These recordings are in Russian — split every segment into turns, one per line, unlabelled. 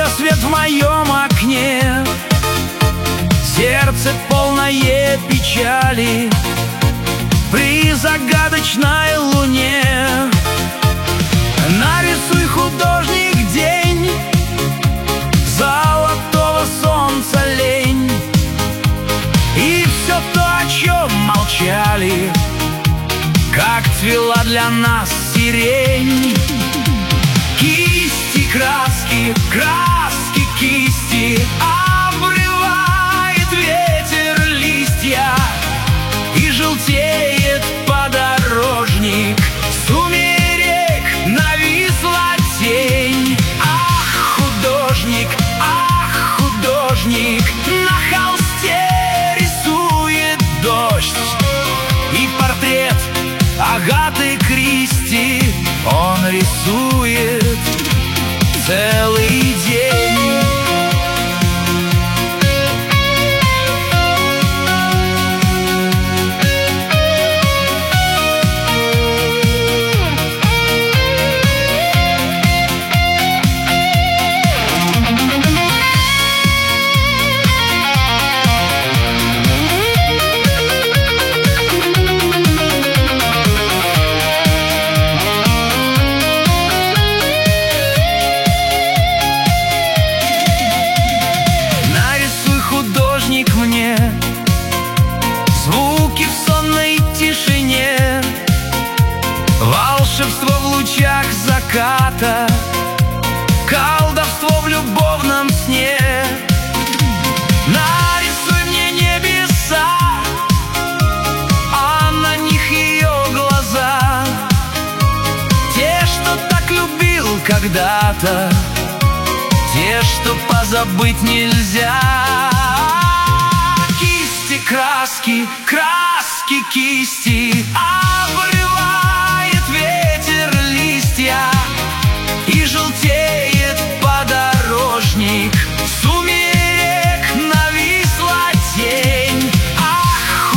свет в моем окне, сердце полное печали при загадочной луне. Нарисуй, художник, день, золотого солнца лень, и все то, о чем молчали, как цвела для нас сирень. Кисти, краски, краски, кисти, обрывает ветер листья, и желтеет подорожник. Сумерек нависла тень. Ах, художник, на холсте рисует дождь, и портрет Агаты Кристи он рисует целый день. Мне звуки в сонной тишине, волшебство в лучах заката, колдовство в любовном сне. Нарисуй мне небеса, а на них ее глаза, те, что так любил когда-то, те, что позабыть нельзя. Краски, краски, кисти, обрывает ветер листья, и желтеет подорожник. Сумерек нависла тень. Ах,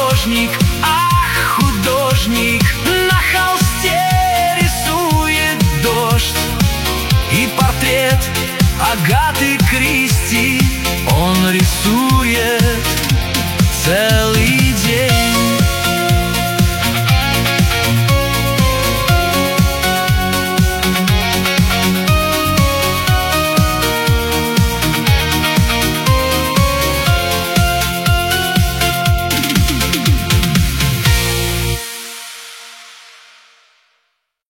художник, на холсте рисует дождь, и портрет Агаты Кристи он рисует целый